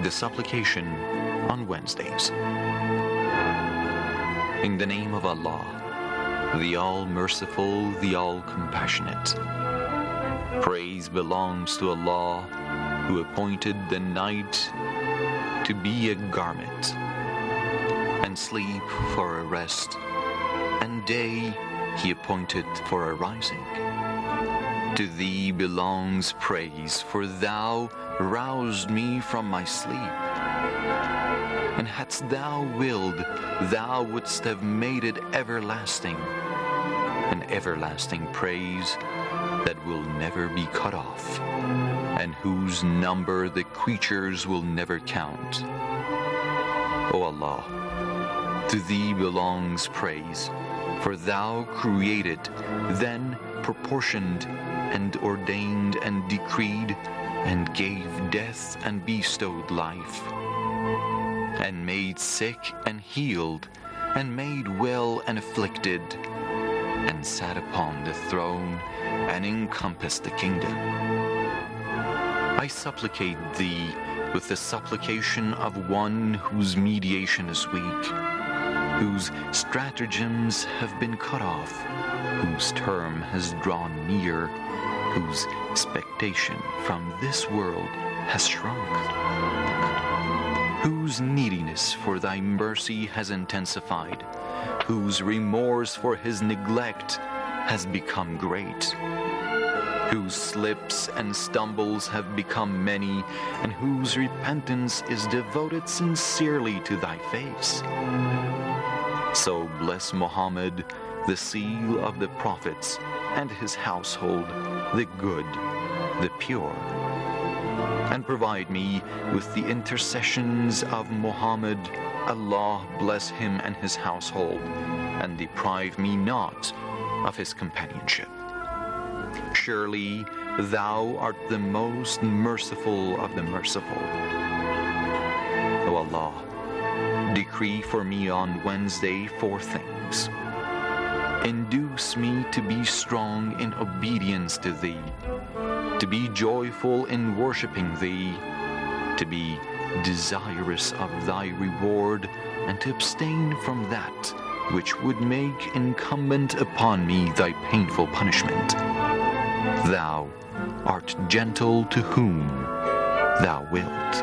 the supplication on Wednesdays. In the name of Allah, the All-Merciful, the All-Compassionate. Praise belongs to Allah, who appointed the night to be a garment, and sleep for a rest, and day He appointed for a rising. To Thee belongs praise, for Thou roused me from my sleep. And hadst Thou willed, Thou wouldst have made it everlasting, an everlasting praise that will never be cut off, and whose number the creatures will never count. O Allah, to Thee belongs praise, for Thou created, then proportioned, and ordained and decreed, and gave death and bestowed life, and made sick and healed, and made well and afflicted, and sat upon the throne, and encompassed the kingdom. I supplicate Thee with the supplication of one whose mediation is weak, whose stratagems have been cut off, whose term has drawn near, whose expectation from this world has shrunk, whose neediness for Thy mercy has intensified, whose remorse for his neglect has become great, whose slips and stumbles have become many, and whose repentance is devoted sincerely to Thy face. So bless Muhammad, the seal of the prophets, and his household, the good, the pure. And provide me with the intercessions of Muhammad. Allah bless him and his household, and deprive me not of his companionship. Surely Thou art the most merciful of the merciful. O Allah, decree for me on Wednesday 4 things. Induce me to be strong in obedience to Thee, to be joyful in worshiping Thee, to be desirous of Thy reward, and to abstain from that which would make incumbent upon me Thy painful punishment. Thou art gentle to whom Thou wilt.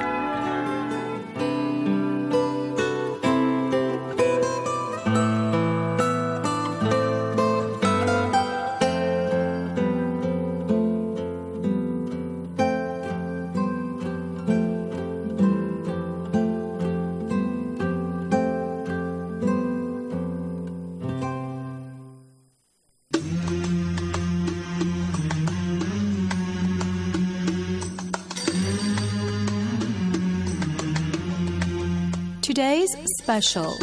Today's special.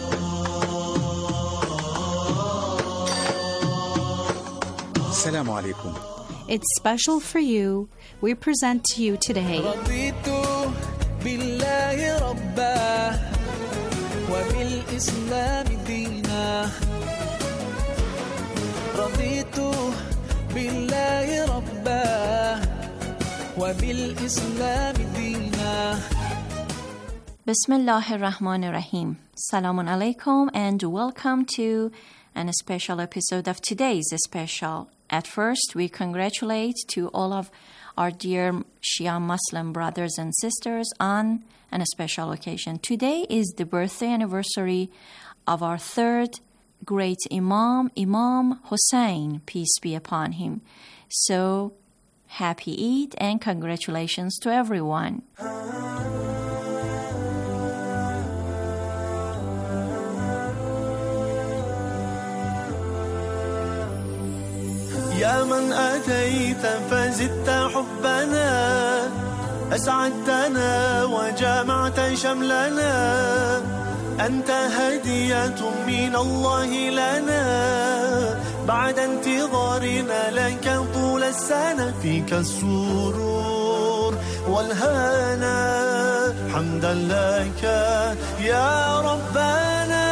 Assalamu alaikum. It's special for you. We present to you today. رضيت بالله ربا وبالإسلام دينا رضيت بالله ربا وبالإسلام دينا Bismillah ar-Rahman ar-Rahim. Salamun alaikum and welcome to a special episode of today's special. At first, we congratulate to all of our dear Shia Muslim brothers and sisters on a special occasion. Today is the birthday anniversary of our third great Imam, Imam Hussein, peace be upon him. So, happy Eid and congratulations to everyone. يا من أتيت فزدت حبنا أسعدتنا وجمعت شملنا أنت هدية من الله لنا بعد انتظارنا لك طول السنة فيك السرور والهنا حمدا لك يا ربنا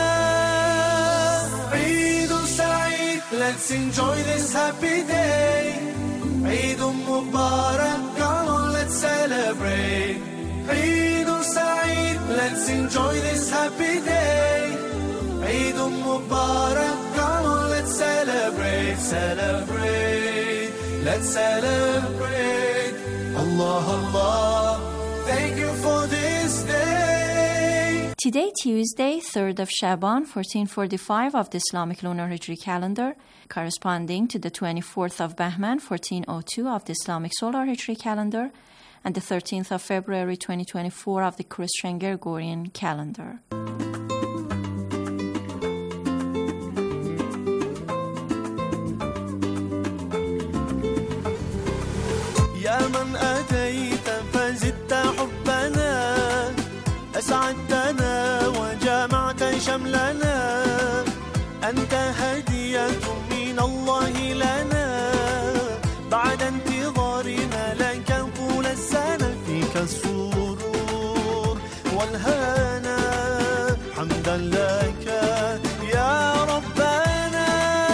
عيد سعيد Let's enjoy this happy day Eid Mubarak, come on let's celebrate Eid Sa'id, let's enjoy this happy day. Eid Mubarak, come on, let's celebrate, celebrate. Let's celebrate. Allah, Allah, thank you for this day. Today, Tuesday, 3rd of Shaban, 1445 of the Islamic Lunar Hijri calendar, corresponding to the 24th of Bahman, 1402 of the Islamic Solar Hijri calendar, and the 13th of February, 2024 of the Christian Gregorian calendar. يا من أتيت فزدت حبنا أسعدتنا وجمعت شملنا أنت هدية من الله لنا بعد انتظارنا لك طول السنة فيك السرور والهنا حمدا لك يا ربنا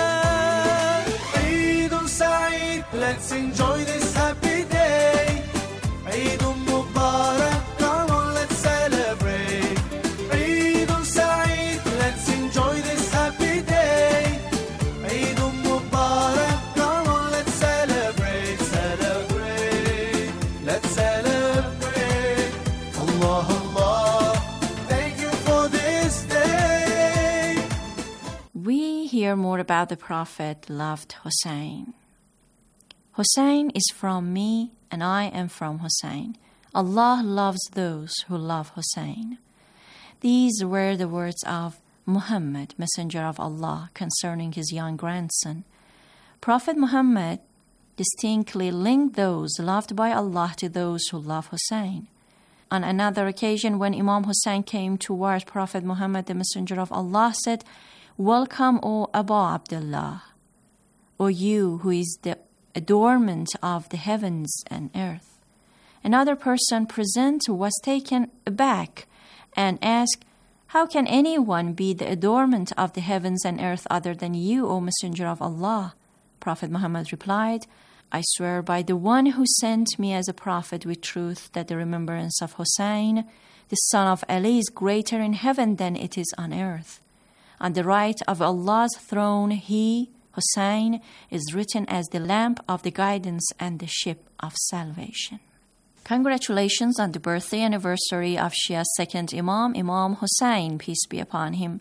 عيد سعيد let's enjoy this happy day عيد مبارك come on let's celebrate عيد سعيد let's enjoy this happy day عيد مبارك come on let's celebrate celebrate let's celebrate Allah Allah thank you for this day. We hear more about the Prophet loved Hussein. Hussein is from me and I am from Hussein. Allah loves those who love Hussein. These were the words of Muhammad, Messenger of Allah, concerning his young grandson. Prophet Muhammad distinctly linked those loved by Allah to those who love Hussein. On another occasion, when Imam Hussein came toward Prophet Muhammad, the Messenger of Allah said, "Welcome, O Abu Abdullah, O you who is the adornment of the heavens and earth." Another person present was taken aback and asked, "How can anyone be the adornment of the heavens and earth other than you, O Messenger of Allah?" Prophet Muhammad replied, "I swear by the one who sent me as a prophet with truth that the remembrance of Hussein, the son of Ali, is greater in heaven than it is on earth. On the right of Allah's throne, he, Hussein, is written as the lamp of the guidance and the ship of salvation." Congratulations on the birthday anniversary of Shia's second Imam, Imam Hussein, peace be upon him.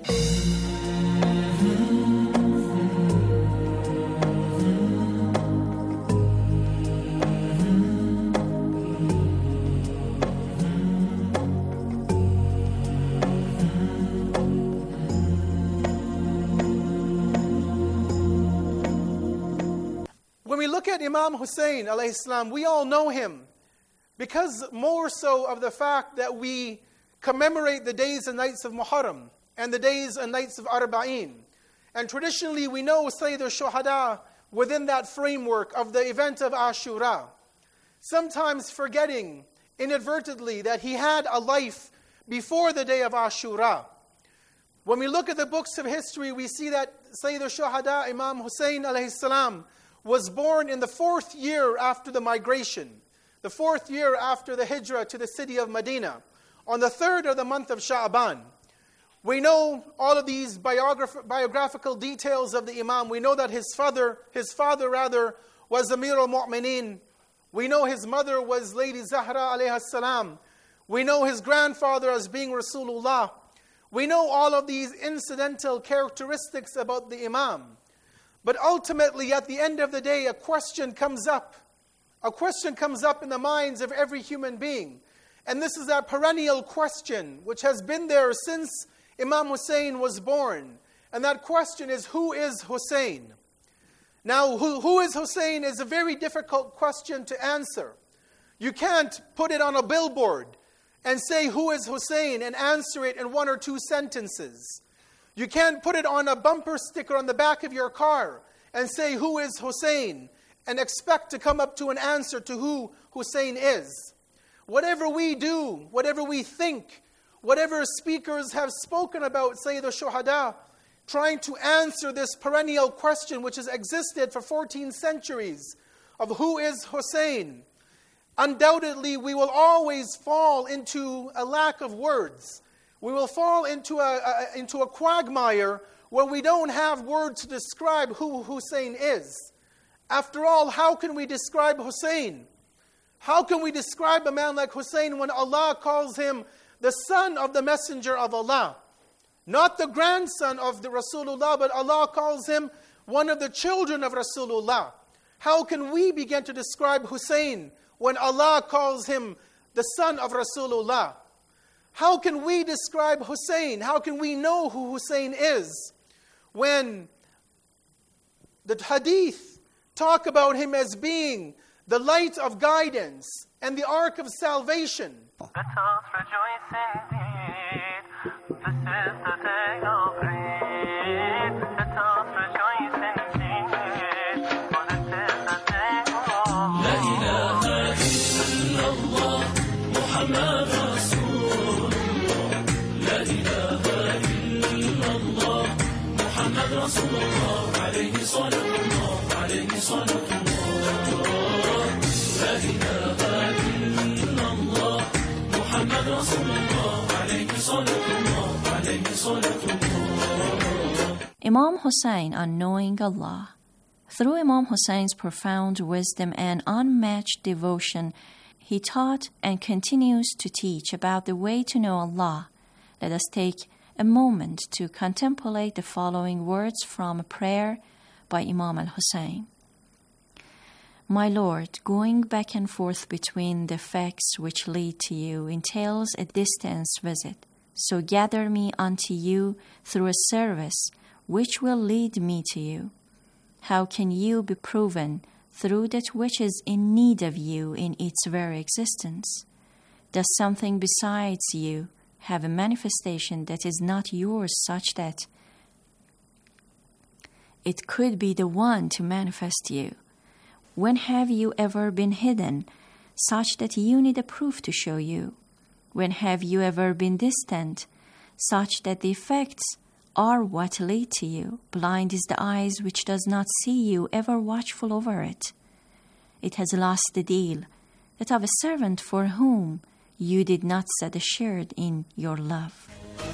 When we look at Imam Hussein alayhi salam, we all know him because more so of the fact that we commemorate the days and nights of Muharram and the days and nights of Arba'een. And traditionally we know Sayyid al-Shuhada within that framework of the event of Ashura. Sometimes forgetting inadvertently that he had a life before the day of Ashura. When we look at the books of history, we see that Sayyid al-Shuhada, Imam Hussein alayhi salam, was born in the 4th year after the migration, the 4th year after the hijrah to the city of Medina, on the 3rd of the month of Sha'ban. We know all of these biographical details of the Imam. We know that his father was Amir al-Mu'mineen. We know his mother was Lady Zahra alayha salam. We know his grandfather as being Rasulullah. We know all of these incidental characteristics about the Imam. But ultimately, at the end of the day, a question comes up. A question comes up in the minds of every human being. And this is that perennial question which has been there since Imam Hussein was born. And that question is, who is Hussein? Now, who is Hussein is a very difficult question to answer. You can't put it on a billboard and say, who is Hussein, and answer it in 1 or 2 sentences. You can't put it on a bumper sticker on the back of your car and say, who is Hussein, and expect to come up to an answer to who Hussein is. Whatever we do, whatever we think, whatever speakers have spoken about Sayyid al-Shuhada, trying to answer this perennial question which has existed for 14 centuries of who is Hussein, undoubtedly we will always fall into a lack of words. We will fall into a quagmire where we don't have words to describe who Hussein is. After all, how can we describe Hussein? How can we describe a man like Hussein when Allah calls him the son of the Messenger of Allah? Not the grandson of the Rasulullah, but Allah calls him one of the children of Rasulullah. How can we begin to describe Hussein when Allah calls him the son of Rasulullah? How can we describe Hussein? How can we know who Hussein is when the hadith talk about him as being the light of guidance and the ark of salvation? Let us rejoice indeed. This is the day of Eid. Let us rejoice indeed. For this is the day of La ilaha illallah Muhammad Rasulullah. La ilaha illallah Muhammad Rasulullah. Alayhi salatullah, alayhi salatullah. La ilaha illallah Muhammad Rasulullah. Alayhi salatullah, alayhi salatullah. Imam Hussein on knowing Allah. Through Imam Hussein's profound wisdom and unmatched devotion, he taught and continues to teach about the way to know Allah. Let us take a moment to contemplate the following words from a prayer by Imam al-Hussein. My Lord, going back and forth between the facts which lead to you entails a distance visit. So gather me unto you through a service which will lead me to you. How can you be proven through that which is in need of you in its very existence? Does something besides you have a manifestation that is not yours such that it could be the one to manifest you? When have you ever been hidden such that you need a proof to show you? When have you ever been distant such that the effects are what lead to you? Blind is the eyes which does not see you, ever watchful over it. It has lost the deal, that of a servant for whom you did not set assured in your love.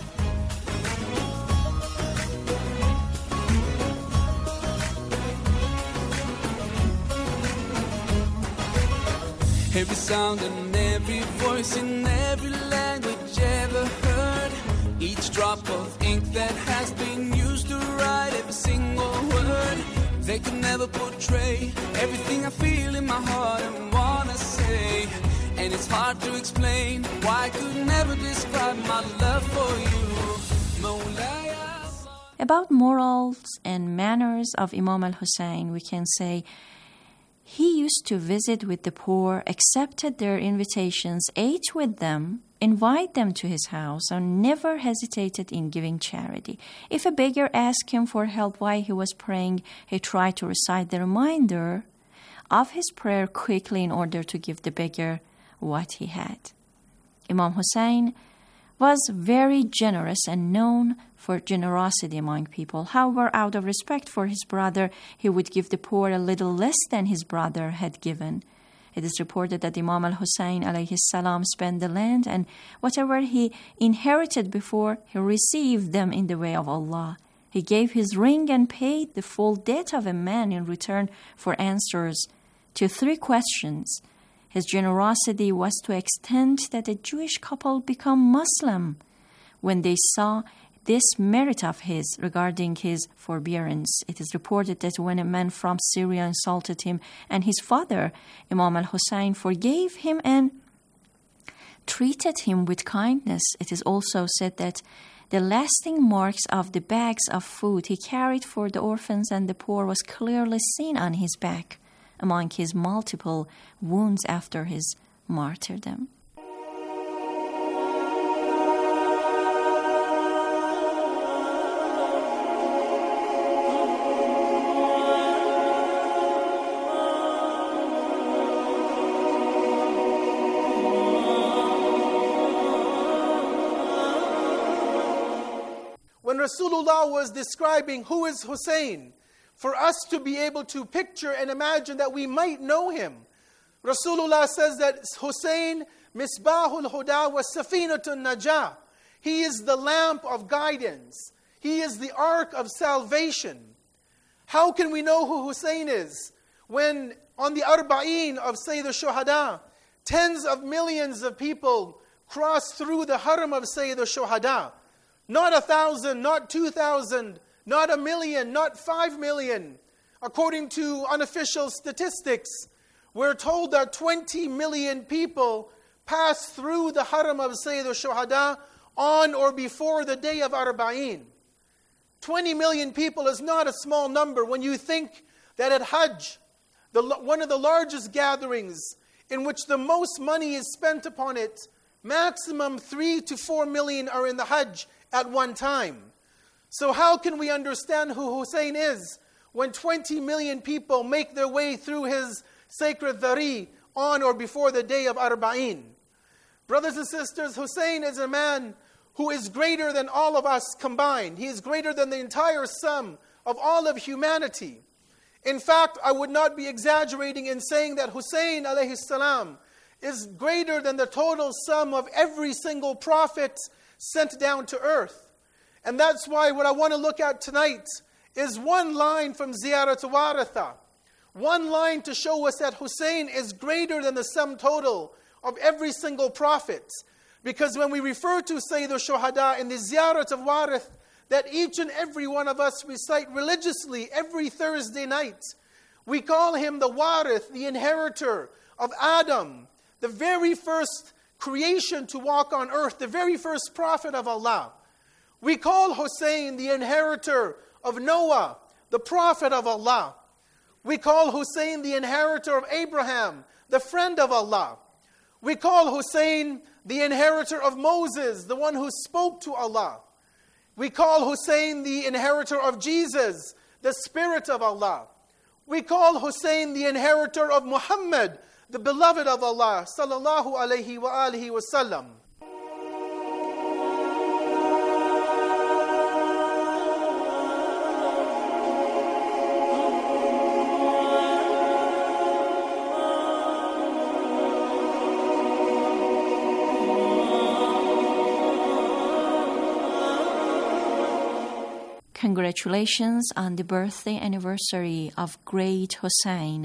Every sound and every voice in every language ever heard. Each drop of ink that has been used to write every single word. They could never portray everything I feel in my heart and wanna say. And it's hard to explain why I could never describe my love for you. Mawlaya. About morals and manners of Imam al-Hussein, we can say, he used to visit with the poor, accepted their invitations, ate with them, invite them to his house, and never hesitated in giving charity. If a beggar asked him for help while he was praying, he tried to recite the remainder of his prayer quickly in order to give the beggar what he had. Imam Hussein was very generous and known for generosity among people. However, out of respect for his brother, he would give the poor a little less than his brother had given. It is reported that Imam al-Hussein alayhi salam spent the land and whatever he inherited before, he received them in the way of Allah. He gave his ring and paid the full debt of a man in return for answers to 3 questions. His generosity was to extent that a Jewish couple become Muslim when they saw this merit of his regarding his forbearance. It is reported that when a man from Syria insulted him and his father, Imam al-Hussein forgave him and treated him with kindness. It is also said that the lasting marks of the bags of food he carried for the orphans and the poor was clearly seen on his back among his multiple wounds after his martyrdom. When Rasulullah was describing who is Hussein, for us to be able to picture and imagine that we might know him, Rasulullah says that Hussein, Misbahul Huda wa Safinatun Najah. He is the lamp of guidance. He is the ark of salvation. How can we know who Hussein is? When on the Arba'een of Sayyid al-Shuhada, tens of millions of people cross through the haram of Sayyid al-Shuhada. Not 1,000, not 2,000, not 1,000,000, not 5,000,000. According to unofficial statistics, we're told that 20 million people pass through the haram of Sayyid al-Shuhada on or before the day of Arba'een. 20 million people is not a small number when you think that at Hajj, one of the largest gatherings in which the most money is spent upon it, maximum 3 to 4 million are in the Hajj at one time. So how can we understand who Hussein is when 20 million people make their way through his sacred dhari on or before the day of Arba'een? Brothers and sisters, Hussein is a man who is greater than all of us combined. He is greater than the entire sum of all of humanity. In fact, I would not be exaggerating in saying that Hussein alayhi salam is greater than the total sum of every single prophet sent down to earth. And that's why what I want to look at tonight is one line from Ziyarat Waratha. One line to show us that Hussein is greater than the sum total of every single prophet. Because when we refer to Sayyid al-Shuhada in the Ziyarat of Warith, that each and every one of us recite religiously every Thursday night, we call him the Warith, the inheritor of Adam, the very first creation to walk on earth, the very first prophet of Allah. We call Hussein the inheritor of Noah, the prophet of Allah. We call Hussein the inheritor of Abraham, the friend of Allah. We call Hussein the inheritor of Moses, the one who spoke to Allah. We call Hussein the inheritor of Jesus, the Spirit of Allah. We call Hussein the inheritor of Muhammad, the beloved of Allah, sallallahu alayhi wa alihi wa sallam. Congratulations on the birthday anniversary of great Hussein,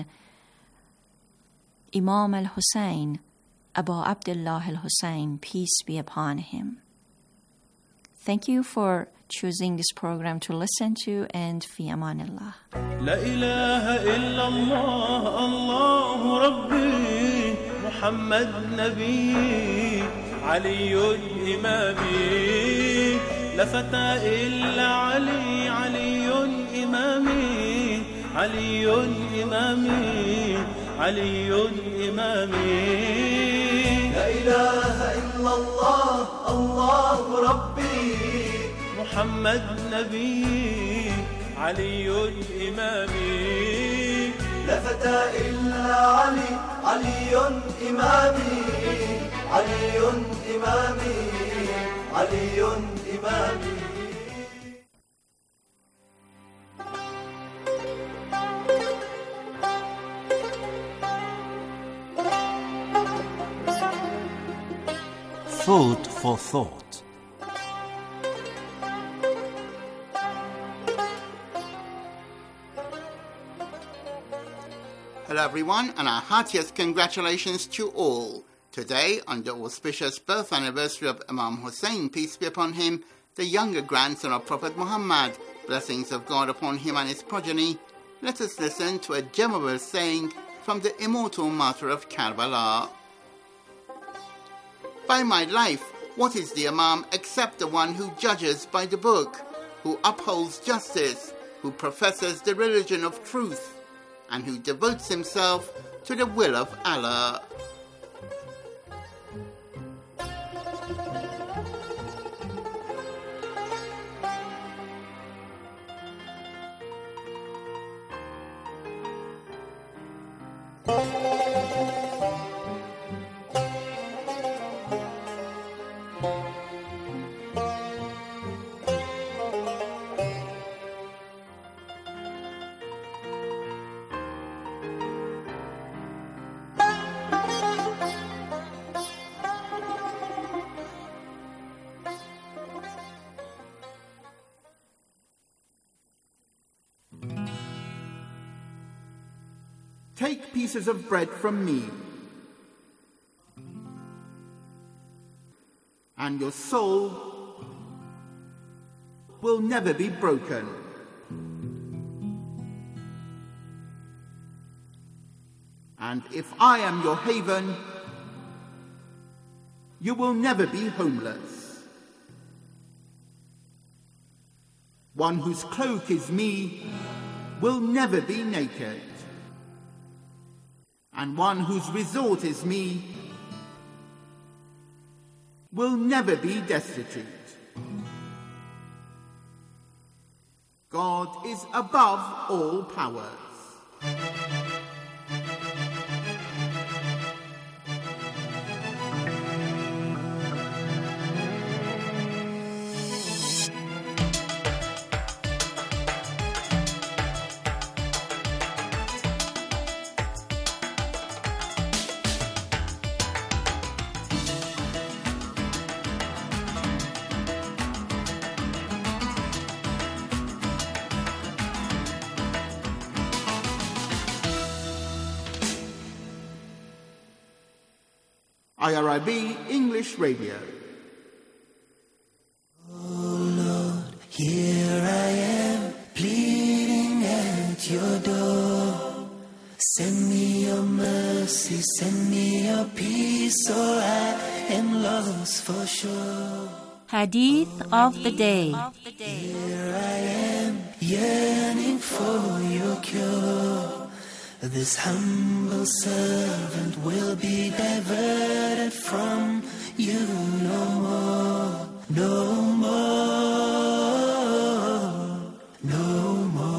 Imam al-Hussein, Abu Abdullah al-Hussein, peace be upon him. Thank you for choosing this program to listen to, and fi amanillah. La ilaha illallah, Allahu Rabbi, Muhammad Nabi, Aliyun Imami, la fata illa Ali, Aliyun Imami, Aliyun Imami, Aliyun Imami. La ilaha illallah, Allahu Rabbi, Muhammad Nabi, Aliyun Imami, la fata illa Ali, Aliyun Imami, Aliyun Imami, Aliyun Imami. Food for thought. Hello everyone, and our heartiest congratulations to all. Today, on the auspicious birth anniversary of Imam Hussein, peace be upon him, the younger grandson of Prophet Muhammad, blessings of God upon him and his progeny, let us listen to a memorable saying from the immortal martyr of Karbala. By my life, what is the Imam except the one who judges by the book, who upholds justice, who professes the religion of truth, and who devotes himself to the will of Allah. Take pieces of bread from me, and your soul will never be broken. And if I am your haven, you will never be homeless. One whose cloak is me will never be naked. And one whose resort is me will never be destitute. God is above all powers. IRIB English Radio. Oh Lord, here I am, pleading at your door. Send me your mercy, send me your peace, or I am lost for sure. Hadith of the day. Here I am, yearning for your cure. This humble servant will be diverted from you no more, no more, no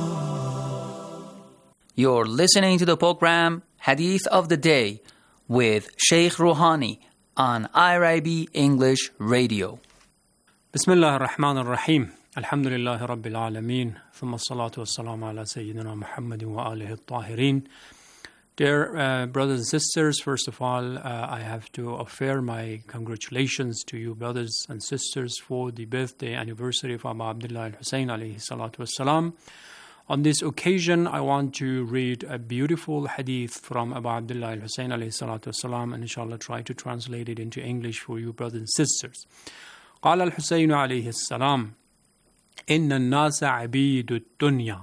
more. You're listening to the program Hadith of the Day with Sheikh Rouhani on IRIB English Radio. Bismillah ar-Rahman ar-Rahim. Alhamdulillahi Rabbil Alameen. Thumma salatu wassalamu ala Sayyidina Muhammadin wa alihi al-Tahirin. Dear brothers and sisters, first of all, I have to offer my congratulations to you brothers and sisters for the birthday anniversary of Abu Abdullah al-Hussein alayhi salatu wassalam. On this occasion, I want to read a beautiful hadith from Abu Abdullah al-Hussein alayhi salatu wassalam, and inshallah try to translate it into English for you brothers and sisters. قال الحسين عليه السلام إن الناس عبيد الدنيا.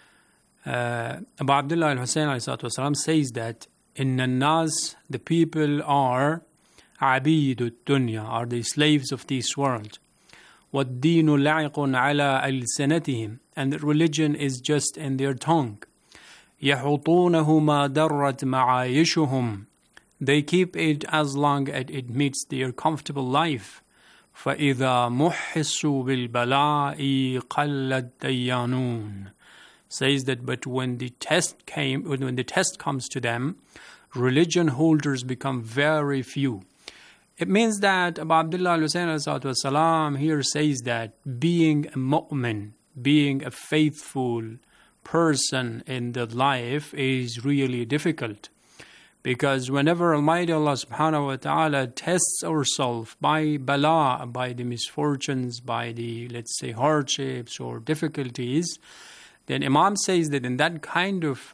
Abu Abdullah al-Hussein says that إن الناس, the people are عبيد الدنيا, are the slaves of this world. وَالدِّينُ لَعِقٌ عَلَىٰ أَلْسِنَتِهِمْ, and the religion is just in their tongue. يَحُطُونَهُ مَا دَرَّتْ مَعَايِشُهُمْ, they keep it as long as it meets their comfortable life. فَإِذَا مُحِّسُوا بِالْبَلَاءِ قَلَّ الدَّيَّانُونَ, says that but when the test comes to them, religion holders become very few. It means that Abu Abdullah al-Hussein here says that being a mu'min, being a faithful person in the life is really difficult. Because whenever Almighty Allah subhanahu wa ta'ala tests ourselves by bala, by the misfortunes, by the, let's say, hardships or difficulties, then Imam says that in that kind of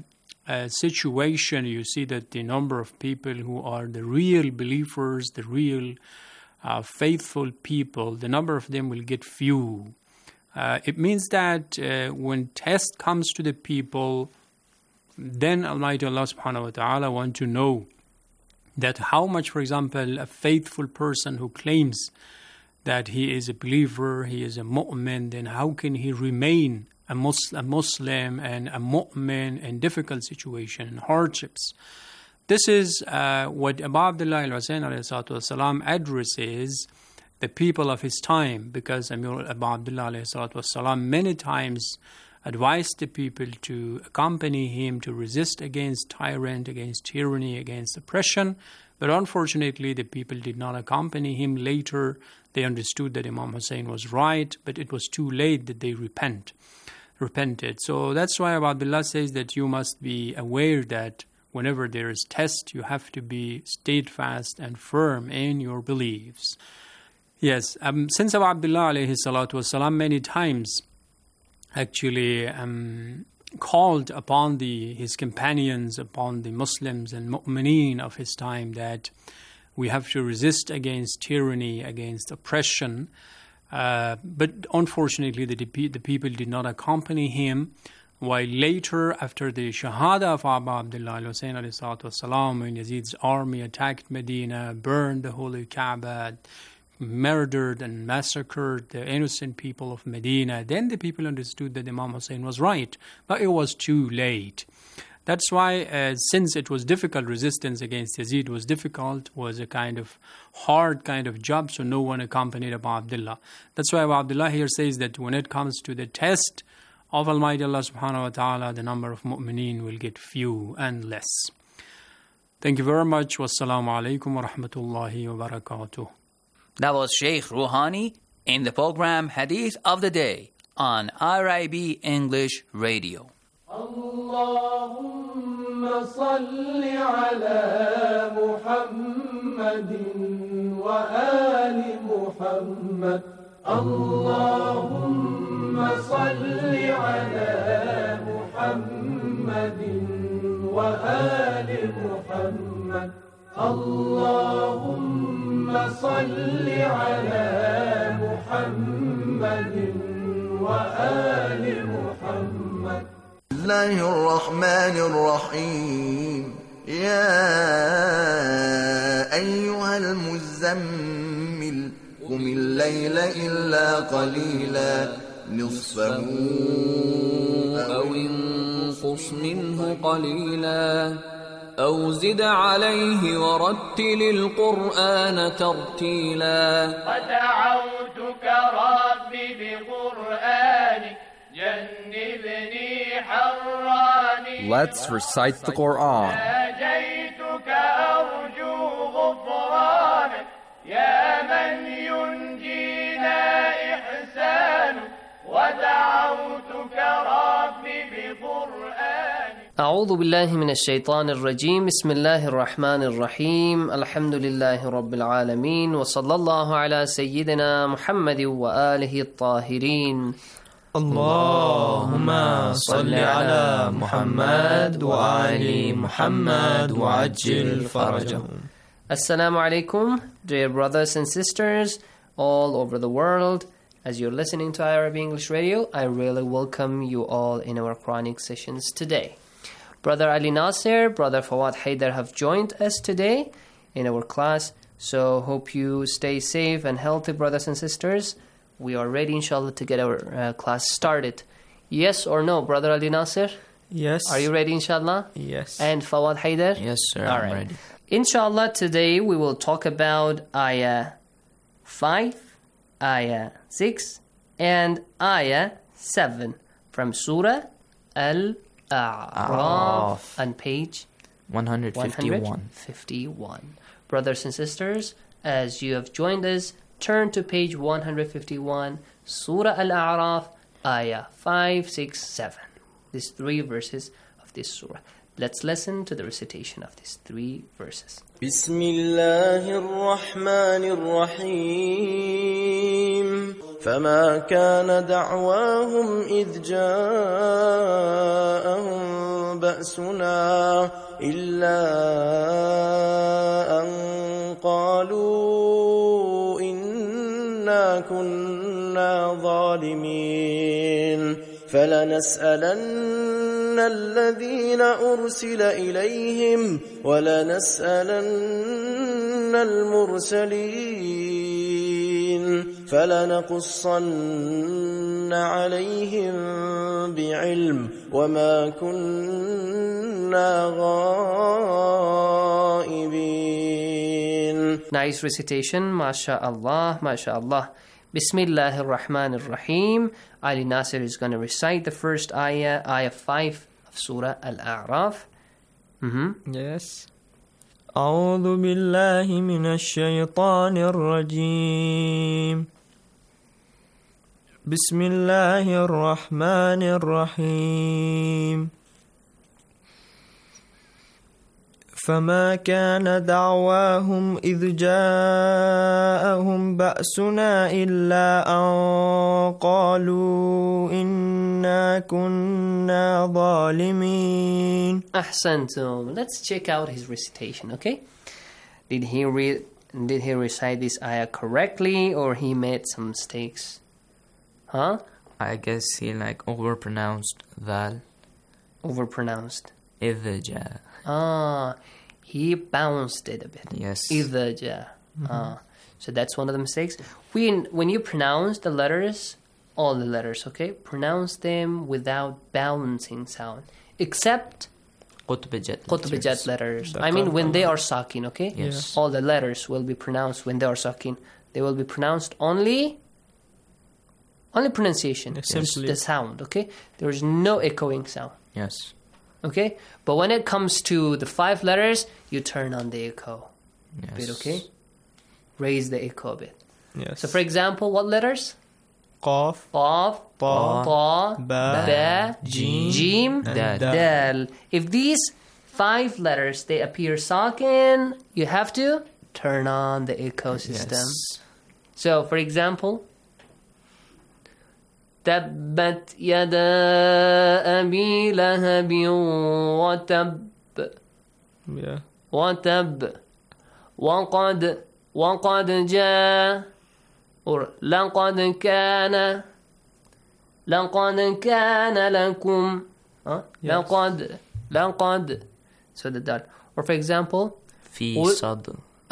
situation, you see that the number of people who are the real believers, the real faithful people, the number of them will get few. It means that when test comes to the people, then Almighty Allah subhanahu wa ta'ala want to know that how much, for example, a faithful person who claims that he is a believer, he is a mu'min, then how can he remain a Muslim and a mu'min in difficult situation and hardships? This is what Abu Abdullah al-Hussein addresses the people of his time, because Abu Abdullah many times advised the people to accompany him to resist against tyrant, against tyranny, against oppression. But unfortunately, the people did not accompany him. Later, they understood that Imam Hussein was right, but it was too late that they repented. So that's why Abu Abdullah says that you must be aware that whenever there is test, you have to be steadfast and firm in your beliefs. Yes, since Abu Abdullah alayhi salatu wasalam many times actually called upon his companions, upon the Muslims and mu'mineen of his time, that we have to resist against tyranny, against oppression. But unfortunately, the people did not accompany him. While later, after the Shahada of Abu Abdullah al-Hussein alayhi salatu wasalam, when Yazid's army attacked Medina, burned the Holy Kaaba, murdered and massacred the innocent people of Medina, then the people understood that Imam Hussein was right. But it was too late. That's why, since it was difficult, resistance against Yazid was difficult, was a kind of hard kind of job, so no one accompanied Abu Abdullah. That's why Abu Abdullah here says that when it comes to the test of Almighty Allah subhanahu wa ta'ala, the number of mu'mineen will get few and less. Thank you very much. Wassalamu alaikum wa rahmatullahi wa barakatuh. That was Sheikh Rouhani in the program Hadith of the Day on IRIB English Radio. Allahumma salli ala Muhammadin wa ali Muhammad. Allahumma salli ala Muhammadin wa ali Muhammad. Allahumma salli ala Muhammadin wa ali Muhammad. الله الرحمن الرحيم يا أيها المزمل قم الليل إلا قليلا نصفه أو انقص منه قليلا أو زد عليه ورتل القرآن ترتيلا ودعوتك ربي بقرآنك جنبني حراني. Let's recite the Quran. ناجيتك أرجو غفرانك يا من ينجينا إحسانك ودعوتك ربي بقرآنك. أعوذ بالله من الشيطان الرجيم. بسم الله الرحمن الرحيم. الحمد لله رب العالمين وصلى الله على سيدنا محمد وآله الطاهرين. اللهم صل على محمد وآل محمد وعجل فرجهم. Assalamu alaikum, dear brothers and sisters all over the world. As you're listening to IRIB English Radio, I really welcome you all in our Quranic sessions today. Brother Ali Nasser, Brother Fawad Haider have joined us today in our class. So hope you stay safe and healthy, brothers and sisters. We are ready, inshallah, to get our class started. Yes or no, Brother Ali Nasser? Yes. Are you ready, inshallah? Yes. And Fawad Haider? Yes, sir. All I'm right. ready. Inshallah, today we will talk about Ayah 5, Ayah 6, and Ayah 7 from Surah Al-A'raf on page 151. Brothers and sisters, as you have joined us, turn to page 151, Surah Al-A'raf, Ayah 5, 6, 7. These 3 verses of this surah. Let's listen to the recitation of these 3 verses. بسم الله الرحمن الرحيم فما كان دعواهم إذ جاءهم بأسنا إلا أن قالوا إنا كنا ظالمين فلنسألن الذين أرسل إليهم ولنسألن المرسلين فلنقصن عليهم بعلم وما كنا غائبين. Nice recitation, MashaAllah, MashaAllah. Bismillahir Rahmanir Rahim. Ali Nasser is going to recite the first ayah, ayah 5 of Surah Al-A'raf. Yes. أعوذ بالله من الشيطان الرجيم. بسم الله الرحمن الرحيم. فما كان دعواهم إذ جاءهم بأسنا إلا أن قالوا إنا كنا كنا ظالمين. أحسنتم. Let's check out his recitation, okay? Did he recite this ayah correctly, or he made some mistakes? Huh? I guess he overpronounced Dhal. Overpronounced. إِذْ جَاءَ. He bounced it a bit. Yes. إِذْ جَاءَ. So that's one of the mistakes. When you pronounce the letters, all the letters, okay, pronounce them without bouncing sound, except Qutbijat letters. I mean, when they are sakin, okay? Yes. All the letters will be pronounced when they are sakin. They will be pronounced only pronunciation. Simply. The sound, okay? There is no echoing sound. Yes. Okay? But when it comes to the 5 letters, you turn on the echo. Yes. Bit, okay? Raise the echo a bit. Yes. So, for example, what letters? Qaf, Qaf, Ta, Ba, Jim, Dal. If these 5 letters, they appear sakin, you have to turn on the echo system. Yes. So, for example, تبت يدا أبي لهب وتب. Yeah. وتب وقد جاء or لقد كان لكم لقد so that or for example في صدر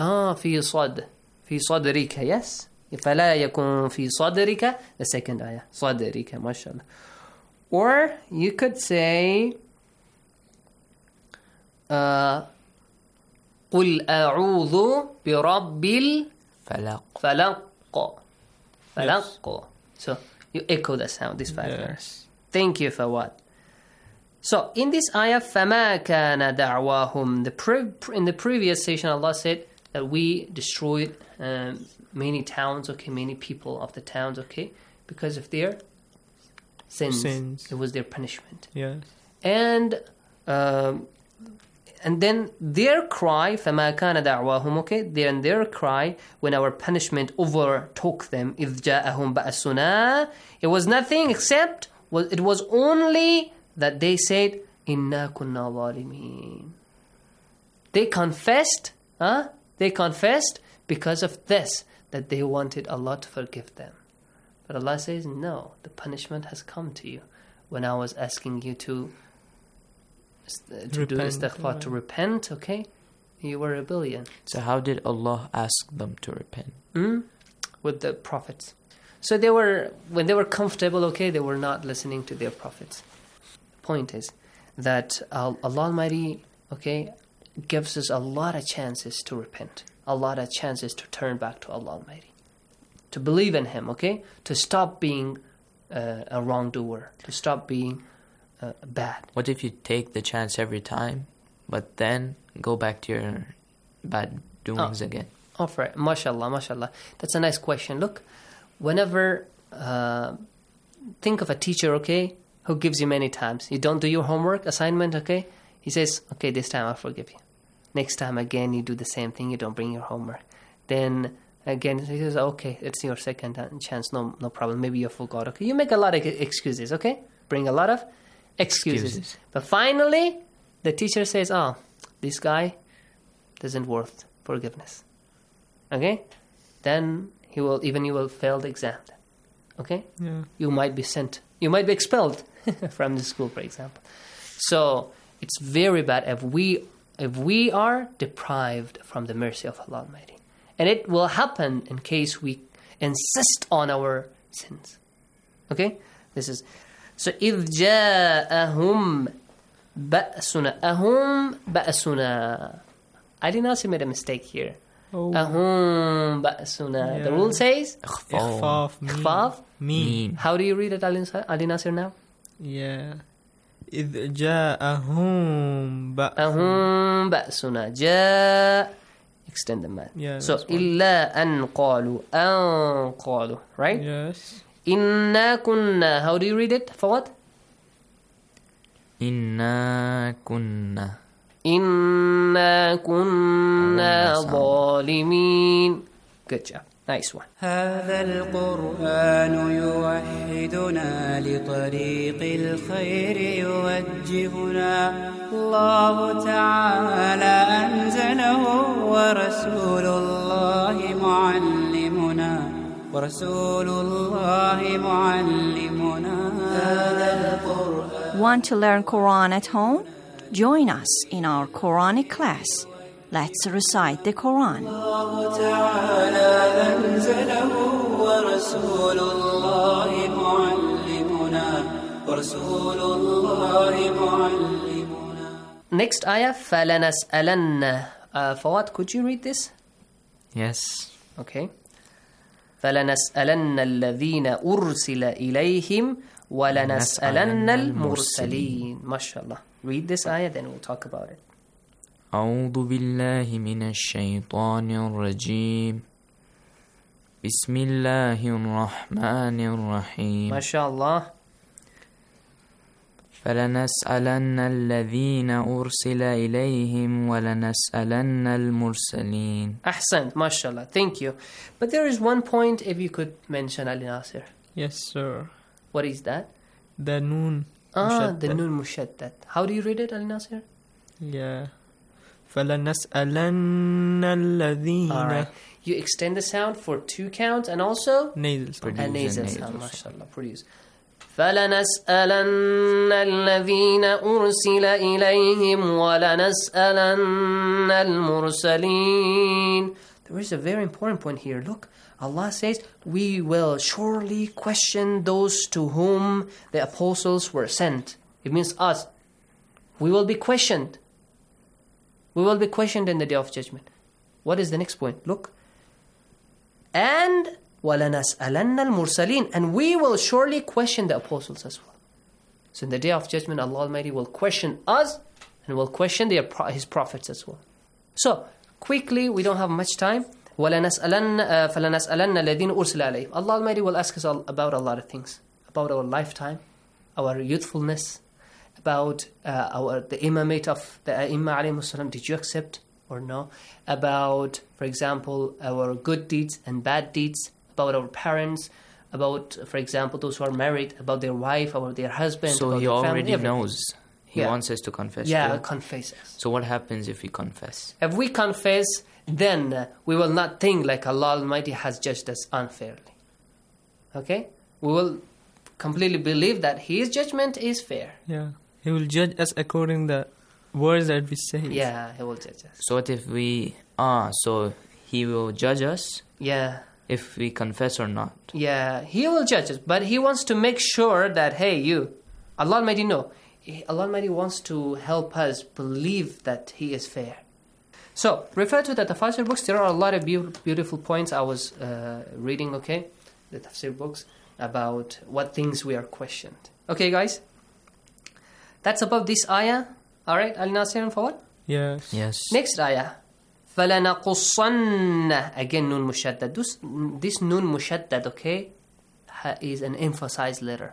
في صدرك yes فلا يكن في صدرك the second ayah صدرك ما شاء الله or you could say قل أعوذ برب الفلق so you echo the sound these 5 letters. Thank you Fawad. So in this ayah فما كان دعواهم in the previous session Allah said that we destroyed many towns, okay, many people of the towns, okay, because of their sins. It was their punishment. Yes. And then their cry, فَمَا كَانَ دَعْوَاهُمْ, okay, then their cry, when our punishment overtook them, إِذْ جَاءَهُمْ بَأْسُنَا, it was nothing except, it was only that they said, إِنَّا كُنَّا ظَالِمِينَ. They confessed because of this, that they wanted Allah to forgive them. But Allah says, no, the punishment has come to you. When I was asking you to do istighfar, to repent, okay, you were rebellion. So how did Allah ask them to repent? With the prophets. So when they were comfortable, okay, they were not listening to their prophets. The point is that Allah Almighty, okay, gives us a lot of chances to repent, a lot of chances to turn back to Allah Almighty, to believe in Him, okay, to stop being a wrongdoer, to stop being bad. What if you take the chance every time, but then go back to your bad doings again? Oh, right. Mashallah. That's a nice question. Look, whenever, think of a teacher, okay, who gives you many times. You don't do your homework, assignment, okay? He says, okay, this time I'll forgive you. Next time, again, you do the same thing. You don't bring your homework. Then, again, he says, okay, it's your second chance. No problem. Maybe you forgot, okay? You make a lot of excuses, okay? Bring a lot of excuses. But finally, the teacher says, oh, this guy doesn't worth forgiveness. Okay? Then you will fail the exam. Okay? Yeah. You might be sent. You might be expelled from the school, for example. So it's very bad if we are deprived from the mercy of Allah Almighty. And it will happen in case we insist on our sins. Okay? This is so إِذْ جَاءَهُمْ بَأْسُنَا أَهُمْ بَأْسُنَا. I did not made a mistake here. أَهُمْ بَأْسُنَا. The rule says إخفاف ميم. How do you read it, Ali Nasir, now? Yeah. إِذْ جَاءَهُمْ بَأْسُنَا. جاء. Extend the mat. Yeah, so إِلَّا أَنْ قَالُوا. Right? Yes. Inna kunna. How do you read it? For what? Inna kunna ظالمين. Good job. Nice one. هذا القرآن يوحي راشدنا لطريق الخير يوجهنا الله تعالى أنزله ورسول الله معلمنا ورسول الله معلمنا هذا القرآن. Want to learn Quran at home? Join us in our Quranic class. Let's recite the Quran. الله تعالى أنزله ورسول الله معلمنا ورسول الله معلمنا. Next ayah, فَلَنَسْأَلَنَّ. Fawad, could you read this? Yes. Okay. فَلَنَسْأَلَنَّ الَّذِينَ أُرْسِلَ إِلَيْهِمْ وَلَنَسْأَلَنَّ الْمُرْسَلِينَ. MashaAllah. Read this ayah, then we'll talk about it. أعوذ بالله من الشيطان الرجيم بسم الله الرحمن الرحيم MashaAllah. فلنسألن الذين أرسل إليهم ولنسألن المرسلين. Ahsant, MashaAllah. Thank you. But there is one point, if you could mention, Ali Nasir. Yes, sir. What is that? The noon. The noon mushaddad. How do you read it, Ali Nasir? Yeah. فَلَنَسْأَلَنَّ الَّذِينَ. All right. You extend the sound for 2 counts and also nasal sound. And nasal sound. MashaAllah. Produce. فَلَنَسْأَلَنَّ الَّذِينَ أُرْسِلَ إِلَيْهِمْ وَلَنَسْأَلَنَّ الْمُرْسَلِينَ. There is a very important point here. Look, Allah says, we will surely question those to whom the apostles were sent. It means us. We will be questioned. We will be questioned in the day of judgment. What is the next point? Look. And وَلَنَسْأَلَنَّ الْمُرْسَلِينَ. And we will surely question the apostles as well. So in the day of judgment, Allah Almighty will question us and will question His prophets as well. So, quickly, we don't have much time. فَلَنَسْأَلَنَّ الَّذِينَ أُرْسِلَ عَلَيْهِمْ. Allah Almighty will ask us about a lot of things. About our lifetime, our youthfulness, about the imamate of the Aimma alayhimus salam. Did you accept or no? About, for example, our good deeds and bad deeds, about our parents, about, for example, those who are married, about their wife, about their husband. So about he their already family, knows. He wants us to confess. Yeah, confess us. So what happens if we confess? If we confess, then we will not think like Allah Almighty has judged us unfairly. Okay? We will completely believe that His judgment is fair. Yeah. He will judge us according to the words that we say. Yeah, He will judge us. So what if we... so He will judge us? Yeah. If we confess or not? Yeah, He will judge us. But He wants to make sure that, hey, you, Allah Almighty, no. Allah Almighty wants to help us believe that He is fair. So, refer to the Tafsir books. There are a lot of beautiful points I was reading, okay? The Tafsir books about what things we are questioned. Okay, guys? That's about this ayah. Alright, Ali Nasir and Fawad? Yes. Yes. Next ayah. فَلَنَقُصَّنَّ. Again, nun mushaddad. This nun mushaddad, okay, is an emphasized letter.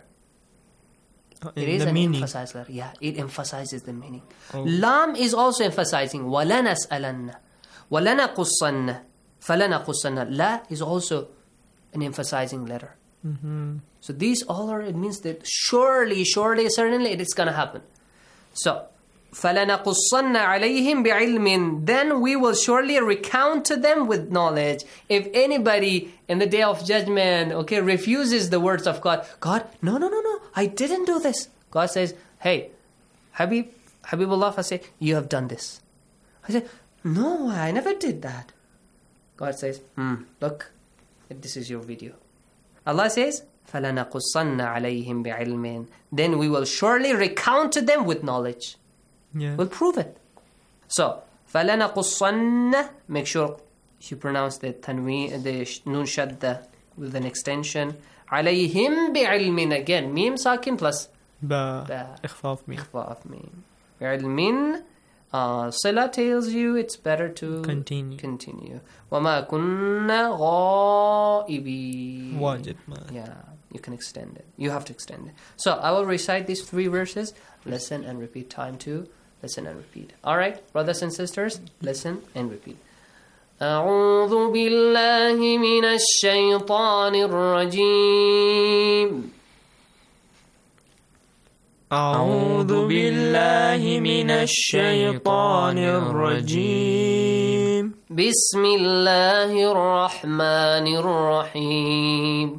It is an emphasized letter. Yeah, it emphasizes the meaning. Lam is also emphasizing. وَلَنَسْأَلَنَّ وَلَنَقُصَّنَّ فَلَنَقُصَّنَّ. La is also an emphasizing letter. Mm-hmm. So these all are, it means that surely, certainly it is going to happen. So, فَلَنَقُصَّنَّ عَلَيْهِمْ بِعِلْمٍ. Then we will surely recount to them with knowledge. If anybody in the day of judgment, okay, refuses the words of God, God, no, I didn't do this. God says, hey, Habibullah, I say, you have done this. I say, no, I never did that. God says, look, this is your video. Allah says, فَلَنَقُصَّنَّ عَلَيْهِمْ بِعِلْمٍ. Then we will surely recount to them with knowledge. Yeah. We'll prove it. So, فَلَنَقُصَّنَّ. Make sure you pronounce the tanween, the nun shadda with an extension. عَلَيْهِمْ بِعِلْمٍ. Again, mim sakin plus ba. Ikhfaf mim. Ikhfaf mim. بِعِلْمٍ. Sila tells you it's better to continue. وَمَا كُنَّا غَائِبِينَ. Wajid. Yeah, you can extend it. You have to extend it. So, I will recite these 3 verses. Listen and repeat. Time to listen and repeat. Alright, brothers and sisters, listen and repeat. أعوذ بالله من الشيطان الرجيم أعوذ بالله من الشيطان الرجيم بسم الله الرحمن الرحيم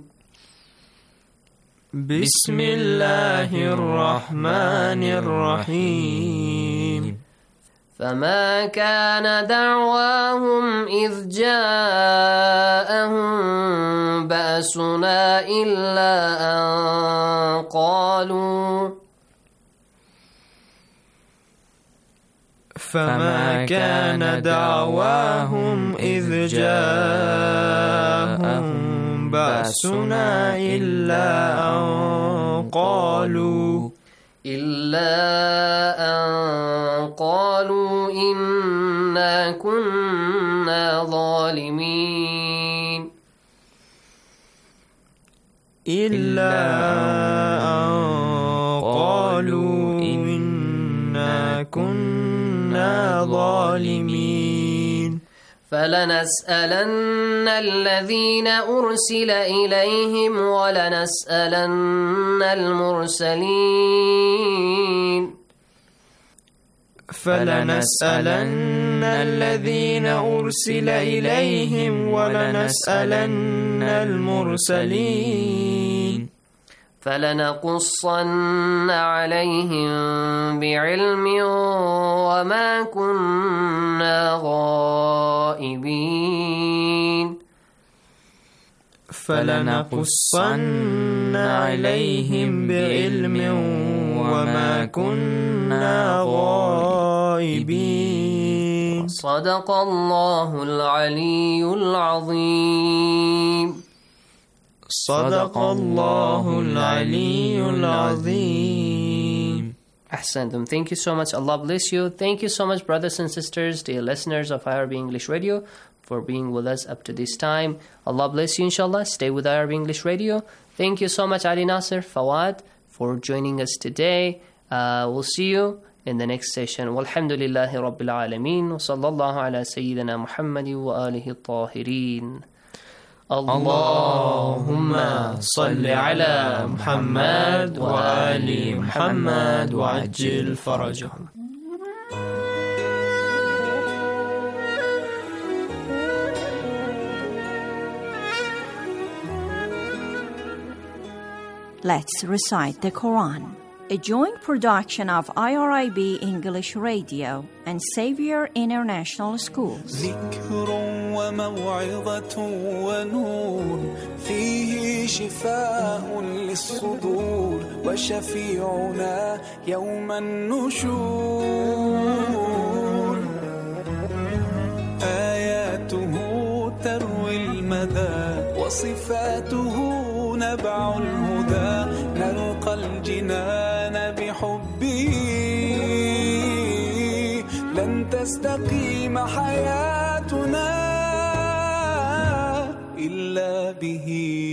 بسم الله الرحمن الرحيم فما كان دعواهم إذ جاءهم بأسنا إلا أن قالوا فما كان دعواهم إذ جاءهم بأسنا إلا أن قالوا إنا كنا ظالمين إلا أن قالوا إنا كنا ظالمين فلنسألن الذين أرسل إليهم ولنسألن المرسلين فلنسألن الذين أرسل إليهم ولنسألن المرسلين فلنقصن عليهم بعلم وما كنا غائبين فلنقصن عليهم بعلم وما كنا غائبين صدق الله العلي العظيم صدق الله العلي العظيم Ahsantum. Thank you so much. Allah bless you. Thank you so much, brothers and sisters, dear listeners of IRB English Radio, for being with us up to this time. Allah bless you, inshallah. Stay with IRB English Radio. Thank you so much, Ali Nasser, Fawad, for joining us today. We'll see you in the next session. Walhamdulillahi Rabbil Alameen. Wa sallallahu ala Sayyidina Muhammadi wa alihi at-tahirin. اللهم صل على محمد وآل محمد وعجل فرجهم. Let's recite the Quran. A joint production of IRIB English Radio and Xavier International Schools. ذكر وموعظة ونور فيه شفاء للصدور وشفيعنا يوم النشور آياته تروي المدى وصفاته نبع الهدى نلقى الجنان بحبه لن تستقيم حياتنا إلا به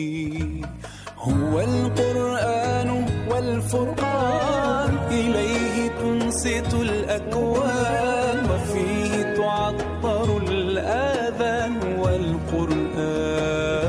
هو القرآن والفرقان إليه تنصت الأكوان وفيه تعطر الآذان والقرآن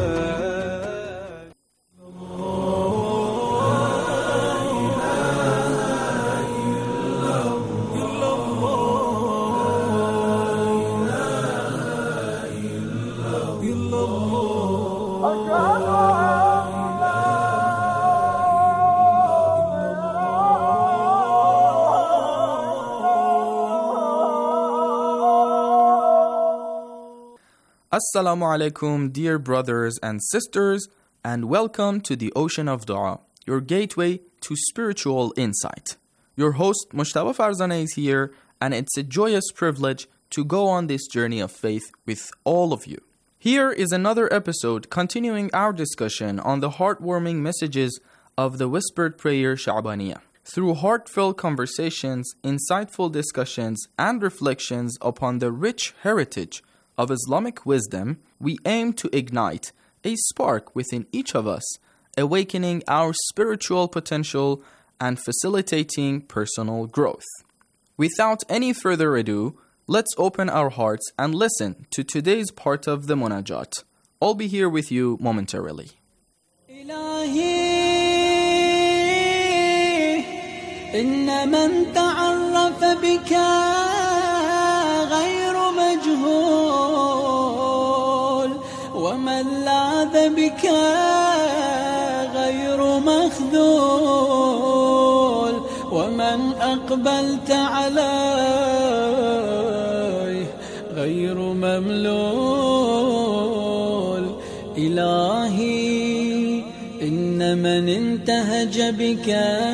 Assalamu alaikum, dear brothers and sisters, and welcome to the Ocean of Dua, your gateway to spiritual insight. Your host, Mujtaba Farzaneh, is here, and it's a joyous privilege to go on this journey of faith with all of you. Here is another episode continuing our discussion on the heartwarming messages of the Whispered Prayer Sha'baniyah. Through heartfelt conversations, insightful discussions, and reflections upon the rich heritage of Islamic wisdom, we aim to ignite a spark within each of us, awakening our spiritual potential and facilitating personal growth. Without any further ado, let's open our hearts and listen to today's part of the Munajat. I'll be here with you momentarily. إن من تعرف بك غير مجهول ومن لاذ بك غير مخذول ومن أقبلت عليه غير مملول إلهي إن من انتهج بك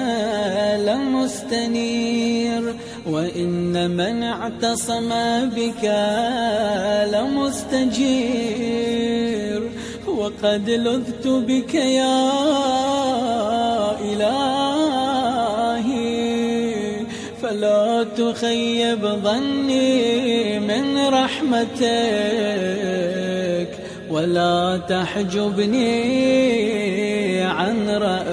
لمستنير وإن من اعتصم بك لمستجير وقد لذت بك يا إلهي فلا تخيب ظني من رحمتك ولا تحجبني عن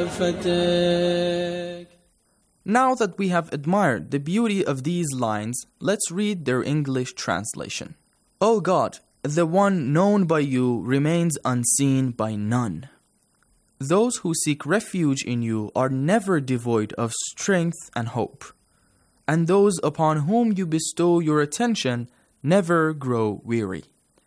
رأفتك. Now that we have admired the beauty of these lines, let's read their English translation. O God, the one known by you remains unseen by none. Those who seek refuge in you are never devoid of strength and hope, and those upon whom you bestow your attention never grow weary.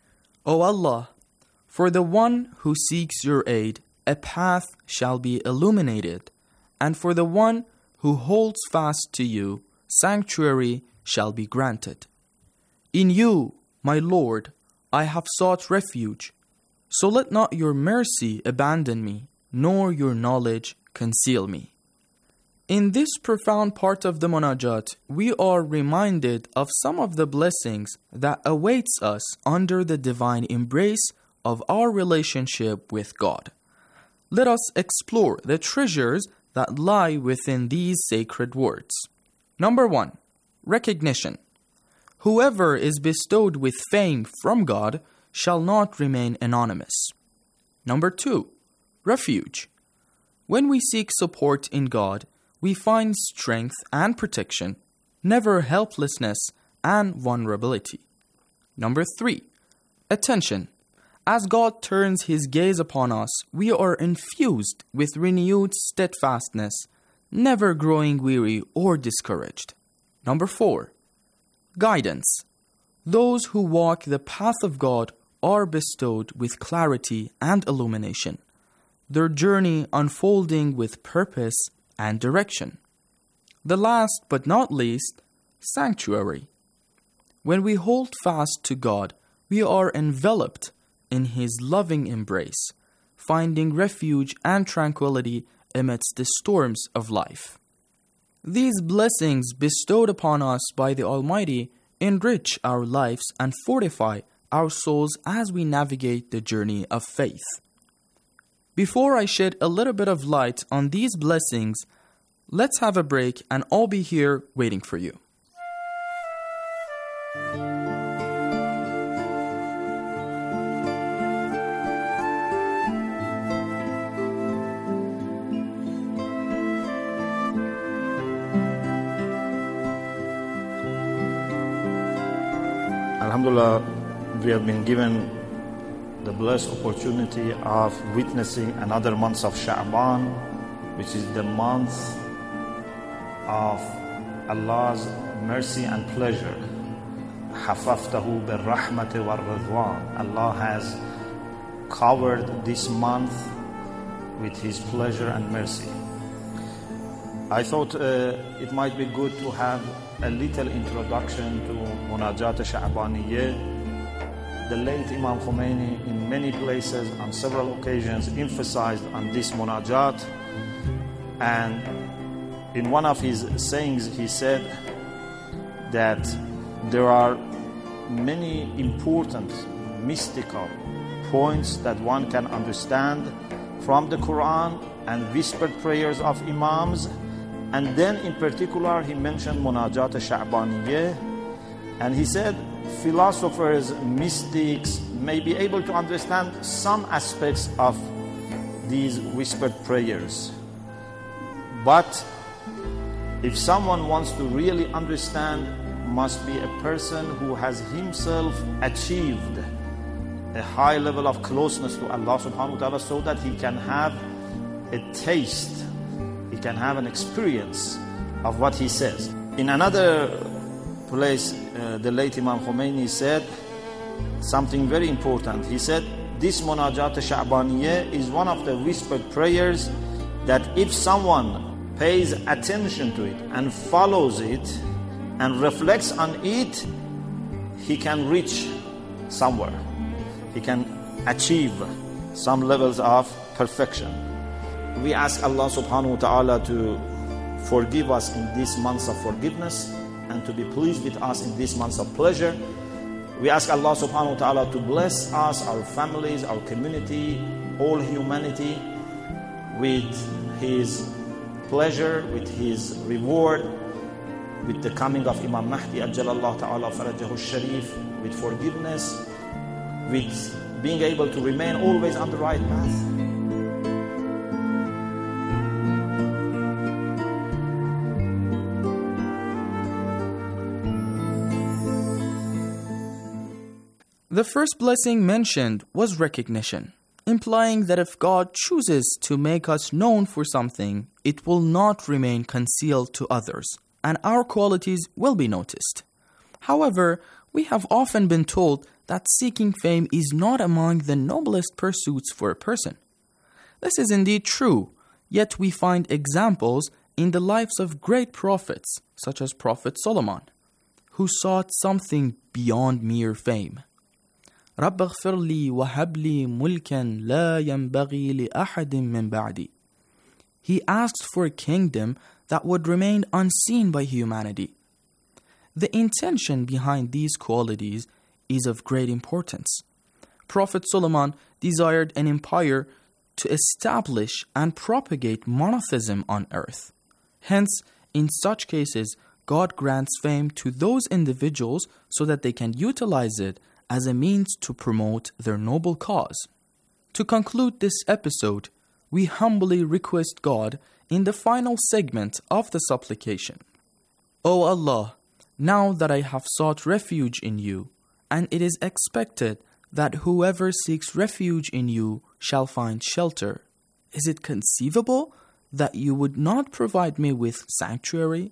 O Allah, for the one who seeks your aid, a path shall be illuminated, and for the one who holds fast to you, sanctuary shall be granted. In you, my Lord, I have sought refuge, so let not your mercy abandon me, nor your knowledge conceal me. In this profound part of the munajat, we are reminded of some of the blessings that awaits us under the divine embrace of our relationship with God. Let us explore the treasures that lie within these sacred words. Number 1, recognition. Whoever is bestowed with fame from God shall not remain anonymous. Number 2, refuge. When we seek support in God, we find strength and protection, never helplessness and vulnerability. Number 3, attention. As God turns His gaze upon us, we are infused with renewed steadfastness, never growing weary or discouraged. Number 4, guidance. Those who walk the path of God are bestowed with clarity and illumination, their journey unfolding with purpose and direction. The last but not least, sanctuary. When we hold fast to God, we are enveloped in His loving embrace, finding refuge and tranquility amidst the storms of life. These blessings bestowed upon us by the Almighty enrich our lives and fortify our souls as we navigate the journey of faith. Before I shed a little bit of light on these blessings, let's have a break and I'll be here waiting for you. Alhamdulillah, we have been given the blessed opportunity of witnessing another month of Sha'ban, which is the month of Allah's mercy and pleasure. حَفَفْتَهُ بِالرَّحْمَةِ وَالرِّضْوَانِ. Allah has covered this month with His pleasure and mercy. I thought it might be good to have a little introduction to Munajat Sha'baniyeh. The late Imam Khomeini in many places on several occasions emphasized on this Munajat, and in one of his sayings he said that there are many important mystical points that one can understand from the Quran and whispered prayers of Imams. And then in particular he mentioned Munajat Sha'baniyeh, and he said philosophers, mystics may be able to understand some aspects of these whispered prayers. But if someone wants to really understand, must be a person who has himself achieved a high level of closeness to Allah subhanahu wa ta'ala, so that he can have a taste, he can have an experience of what he says. In another place, the late Imam Khomeini said something very important. He said, this Munajat Sha'baniyah is one of the whispered prayers that if someone pays attention to it and follows it and reflects on it, he can reach somewhere. He can achieve some levels of perfection. We ask Allah subhanahu wa ta'ala to forgive us in these months of forgiveness and to be pleased with us in these months of pleasure. We ask Allah subhanahu wa ta'ala to bless us, our families, our community, all humanity with His pleasure, with His reward, with the coming of Imam Mahdi Ajjalallahu ta'ala farajahu sharif, with forgiveness, with being able to remain always on the right path. The first blessing mentioned was recognition, implying that if God chooses to make us known for something, it will not remain concealed to others, and our qualities will be noticed. However, we have often been told that seeking fame is not among the noblest pursuits for a person. This is indeed true, yet we find examples in the lives of great prophets, such as Prophet Solomon, who sought something beyond mere fame. رَبَّ اغْفِرْ لِي وَهَبْ لِي مُلْكًا لَا يَنْبَغِي لِأَحَدٍ مِّن بَعْدِي. He asked for a kingdom that would remain unseen by humanity. The intention behind these qualities is of great importance. Prophet Solomon desired an empire to establish and propagate monotheism on earth. Hence, in such cases, God grants fame to those individuals so that they can utilize it as a means to promote their noble cause. To conclude this episode, we humbly request God in the final segment of the supplication. O Allah, now that I have sought refuge in you, and it is expected that whoever seeks refuge in you shall find shelter, is it conceivable that you would not provide me with sanctuary?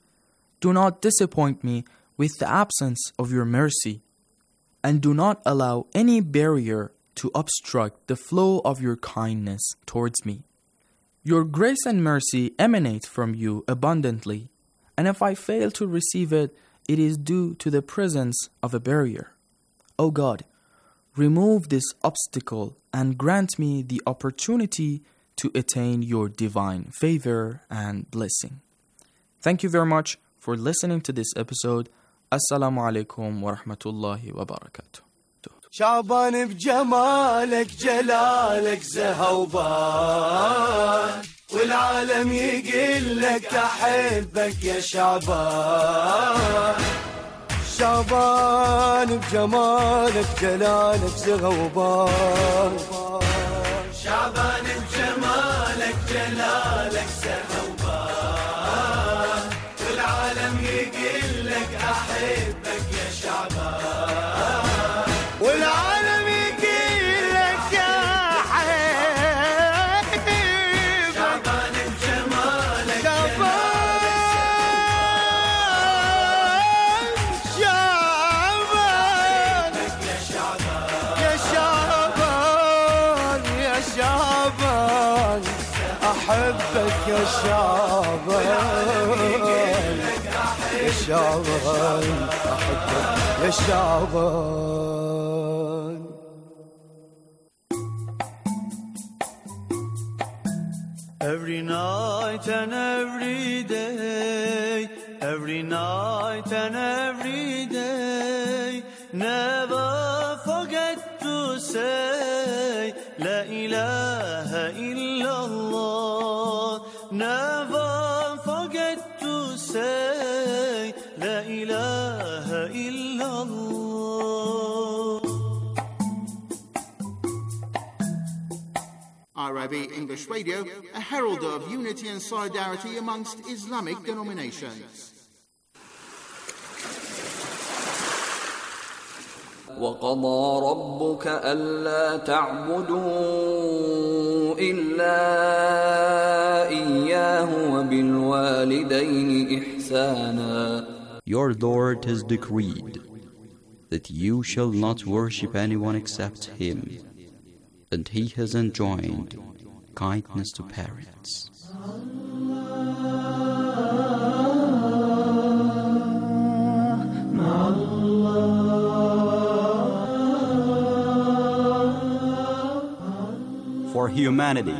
Do not disappoint me with the absence of your mercy, and do not allow any barrier to obstruct the flow of your kindness towards me. Your grace and mercy emanate from you abundantly, and if I fail to receive it, it is due to the presence of a barrier. O God, remove this obstacle and grant me the opportunity to attain your divine favor and blessing. Thank you very much for listening to this episode. Assalamu alaikum wa rahmatullahi wa barakatuh. شعبان بجمالك جلالك زهوبان والعالم يقول لك أحبك يا شعبان شعبان بجمالك جلالك زهوبان شعبان بجمالك جلالك زهوبان والعالم يقول لك أحبك يا شعبان والعالم يقول لك يا حبيب شعبان بجمالك شعبان يا شعبان يا شعبان يا شعبان أحبك يا شعبان يا شعبان أحبك يا شعبان. Every night and every day, every night and every day, never forget to say La ilaha illallah. Never forget to say La ilaha illallah. IRIB English Radio, a herald of unity and solidarity amongst Islamic denominations. وَقَضَى رَبُّكَ أَلَّا تَعْبُدُوا إِلَّا إِيَّاهُ الله وبالوالدين إحسانا. Your Lord has decreed that you shall not worship anyone except Him, and He has enjoined kindness to parents. For humanity.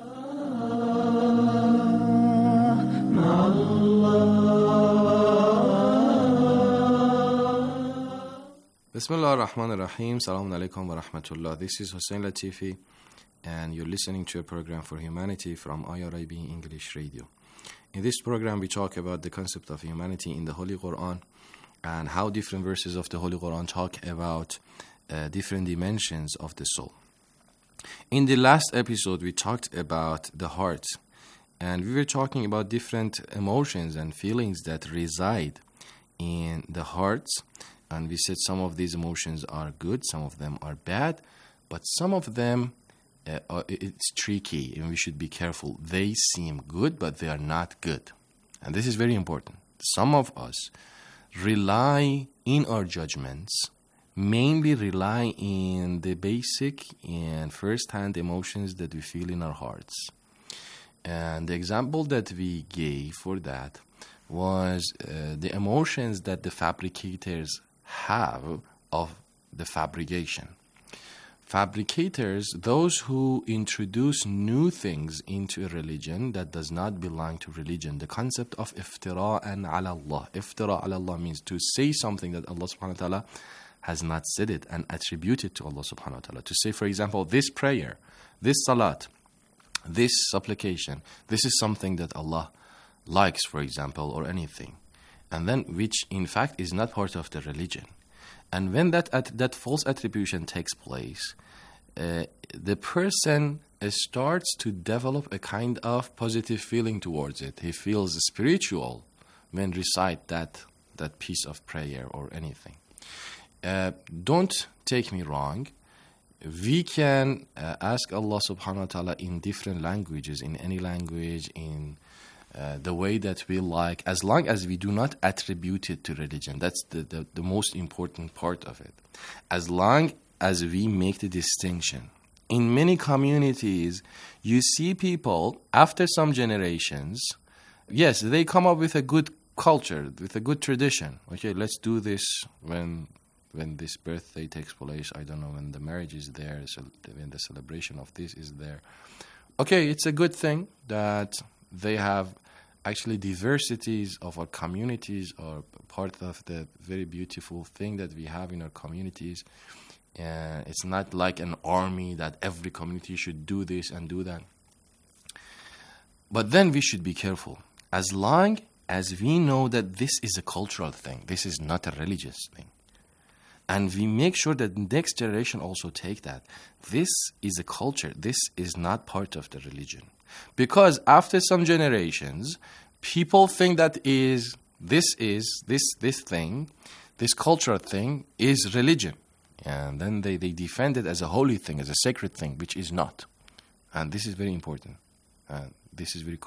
Bismillah ar-Rahman ar-Rahim. Salaam alaikum wa rahmatullah. This is Hussein Latifi, and you're listening to a program for humanity from IRIB English Radio. In this program, we talk about the concept of humanity in the Holy Quran and how different verses of the Holy Quran talk about different dimensions of the soul. In the last episode, we talked about the heart, and we were talking about different emotions and feelings that reside in the hearts. And we said some of these emotions are good, some of them are bad, but some of them, it's tricky, and we should be careful. They seem good, but they are not good. And this is very important. Some of us rely in our judgments, mainly rely in the basic and first-hand emotions that we feel in our hearts. And the example that we gave for that was the emotions that the fabricators have of the fabrication. Fabricators, those who introduce new things into a religion that does not belong to religion. The concept of iftira'an ala Allah. Iftira' ala Allah means to say something that Allah subhanahu wa ta'ala has not said it and attribute it to Allah subhanahu wa ta'ala. To say, for example, this prayer, this salat, this supplication, this is something that Allah likes, for example, or anything. And then which in fact is not part of the religion. And when that false attribution takes place, the person starts to develop a kind of positive feeling towards it. He feels spiritual when recite that piece of prayer or anything. Don't take me wrong. We can ask Allah subhanahu wa ta'ala in different languages, in any language, in the way that we like, as long as we do not attribute it to religion. That's the most important part of it. As long as we make the distinction. In many communities, you see people, after some generations, yes, they come up with a good culture, with a good tradition. Okay, let's do this when this birthday takes place. I don't know, when the marriage is there, when the celebration of this is there. Okay, it's a good thing that they have actually diversities of our communities are part of the very beautiful thing that we have in our communities. It's not like an army that every community should do this and do that. But then we should be careful. As long as we know that this is a cultural thing, this is not a religious thing. And we make sure that the next generation also take that. This is a culture. This is not part of the religion. Because after some generations, people think that this thing, this cultural thing is religion. And then they defend it as a holy thing, as a sacred thing, which is not. And this is very important. This is very